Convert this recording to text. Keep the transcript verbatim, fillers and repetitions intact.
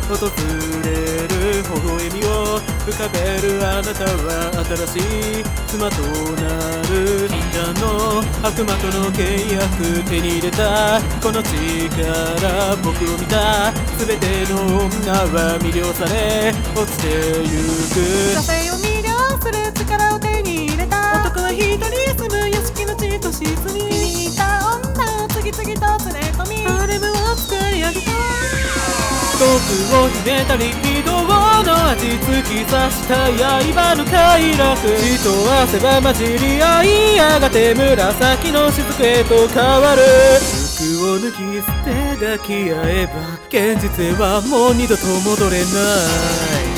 訪れる微笑みを浮かべるあなたは新しい妻となる禁断の悪魔との契約手に入れたこの地から僕を見た全ての女は魅了され落ちてゆく女性を魅了する力を手に入れた男は一人住む屋敷の地と室に気に入った女を次々と連れ込みハーレムを作り上げた毒を秘めたリピドの味突き刺した刃の快楽血と汗は混じり合いやがて紫の雫へと変わる服を脱ぎ捨て抱き合えば現実へはもう二度と戻れない